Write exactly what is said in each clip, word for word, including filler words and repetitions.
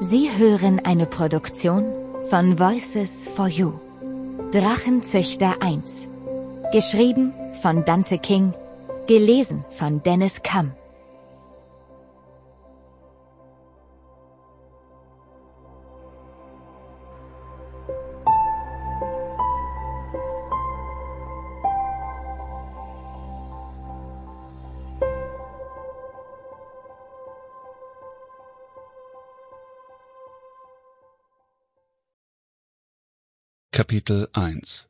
Sie hören eine Produktion von Voices for You. Drachenzüchter eins. Geschrieben von Dante King. Gelesen von Dennis Kamm. Kapitel eins.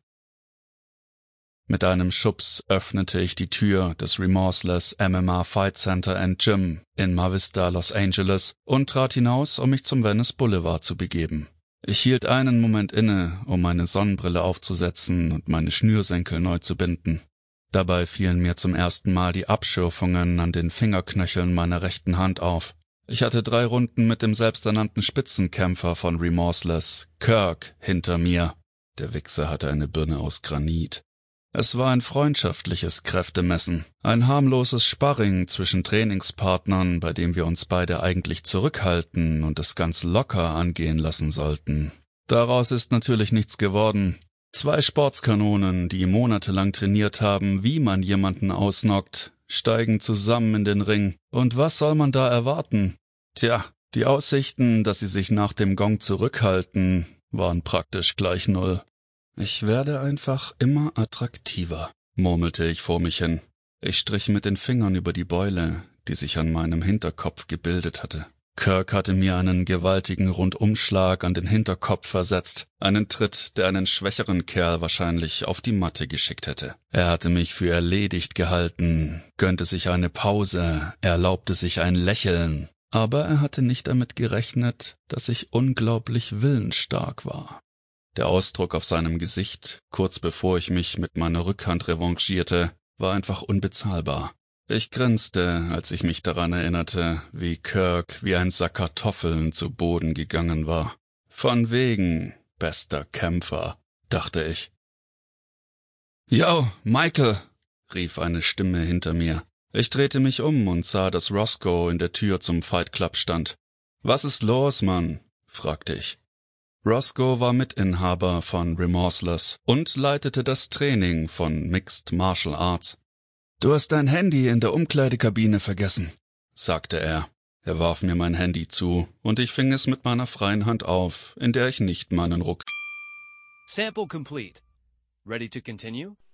Mit einem Schubs öffnete ich die Tür des Remorseless M M A Fight Center and Gym in Mar Vista, Los Angeles und trat hinaus, um mich zum Venice Boulevard zu begeben. Ich hielt einen Moment inne, um meine Sonnenbrille aufzusetzen und meine Schnürsenkel neu zu binden. Dabei fielen mir zum ersten Mal die Abschürfungen an den Fingerknöcheln meiner rechten Hand auf. Ich hatte drei Runden mit dem selbsternannten Spitzenkämpfer von Remorseless, Kirk, hinter mir. Der Wichser hatte eine Birne aus Granit. Es war ein freundschaftliches Kräftemessen, ein harmloses Sparring zwischen Trainingspartnern, bei dem wir uns beide eigentlich zurückhalten und es ganz locker angehen lassen sollten. Daraus ist natürlich nichts geworden. Zwei Sportskanonen, die monatelang trainiert haben, wie man jemanden ausnockt, steigen zusammen in den Ring. Und was soll man da erwarten? Tja, die Aussichten, dass sie sich nach dem Gong zurückhalten, waren praktisch gleich null. Ich werde einfach immer attraktiver, murmelte ich vor mich hin. Ich strich mit den Fingern über die Beule, die sich an meinem Hinterkopf gebildet hatte. Kirk hatte mir einen gewaltigen Rundumschlag an den Hinterkopf versetzt, einen Tritt, der einen schwächeren Kerl wahrscheinlich auf die Matte geschickt hätte. Er hatte mich für erledigt gehalten, gönnte sich eine Pause, erlaubte sich ein Lächeln, aber er hatte nicht damit gerechnet, dass ich unglaublich willensstark war. Der Ausdruck auf seinem Gesicht, kurz bevor ich mich mit meiner Rückhand revanchierte, war einfach unbezahlbar. Ich grinste, als ich mich daran erinnerte, wie Kirk wie ein Sack Kartoffeln zu Boden gegangen war. Von wegen, bester Kämpfer, dachte ich. »Yo, Michael«, rief eine Stimme hinter mir. Ich drehte mich um und sah, dass Roscoe in der Tür zum Fight Club stand. »Was ist los, Mann?« fragte ich. Roscoe war Mitinhaber von Remorseless und leitete das Training von Mixed Martial Arts. »Du hast dein Handy in der Umkleidekabine vergessen«, sagte er. Er warf mir mein Handy zu, und ich fing es mit meiner freien Hand auf, in der ich nicht meinen Rucksack... Sample complete. Ready to continue?